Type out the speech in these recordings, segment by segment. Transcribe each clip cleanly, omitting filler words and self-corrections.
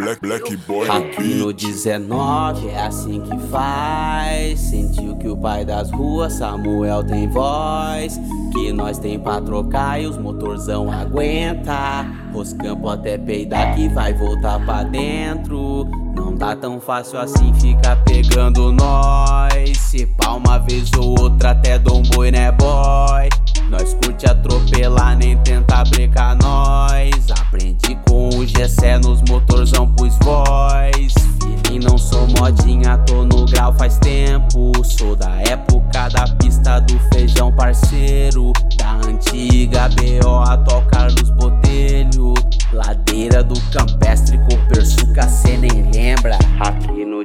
Black Boy Aqui no 19 é assim que faz. Sentiu que o pai das ruas, Samuel, tem voz. Que nós tem pra trocar e os motorzão aguenta. Os campos até peidar que vai voltar pra dentro. Não tá tão fácil assim ficar pegando nós. Se pá uma vez ou outra até dá um boi, né boy? Nós curte atropelar, nem tentar brecar nós. Aprendi com o Gessé nos motorzão pus voz. Filhinho, não sou modinha, tô no grau faz tempo. Sou da época da pista do feijão, parceiro. Da antiga BO, toca Carlos Botelho. Ladeira do Campestre com Persuca, cê nem lembra. Aqui no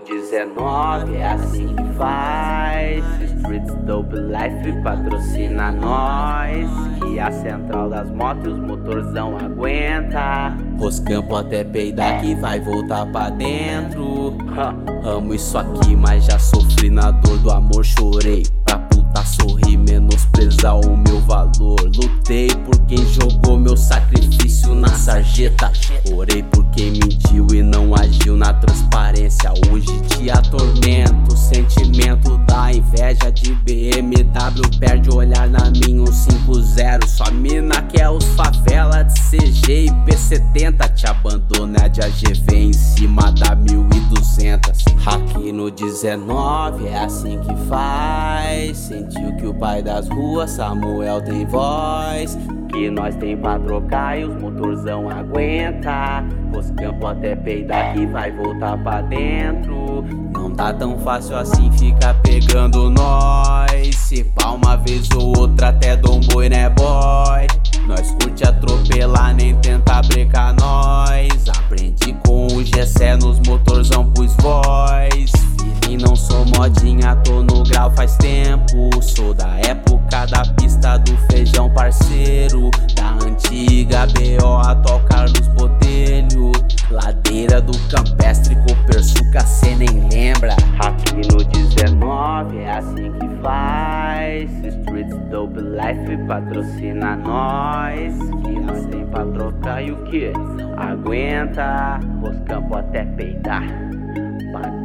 19 é assim que faz. Streets Dope Life patrocina nós. Que a central das motos, os motorzão aguenta. Os campos até peidar que vai voltar pra dentro. Amo isso aqui, mas já sofri na dor do amor, chorei. Pra puta sorrir, menosprezar o meu valor. Lutei por quem jogou meu sacrifício na sarjeta. Orei por quem mentiu e não agiu na transparência. Hoje te atormento, sentimento da inveja de BMW. Perde o olhar na minha 150. Sua mina quer os favela de CG e P70. Te abandona de AGV em cima da 1200. Aqui no 19 é assim que faz. Sentiu que o pai das ruas, Samuel, tem voz. Que nós tem pra trocar e os motorzão aguenta. Os campos até peidar que vai voltar pra dentro. Não tá tão fácil assim ficar pegando nós. Se pá uma vez ou outra até dá um boi, né boy? Nós curte atropelar, nem tentar brecar nós. Aprendi com o Gessé nos motorzão pus voz. Filhinho, não sou modinha, tô no grau faz tempo. Sou da época da pista do feijão, parceiro. Da antiga BO, toca Carlos Botelho. Ladeira do Campestre com Persuca, cê nem lembra. Aqui no 19 é assim que faz. Streets Dope Life patrocina nós. Que nós tem pra trocar e o que? Aguenta os campos até peidar.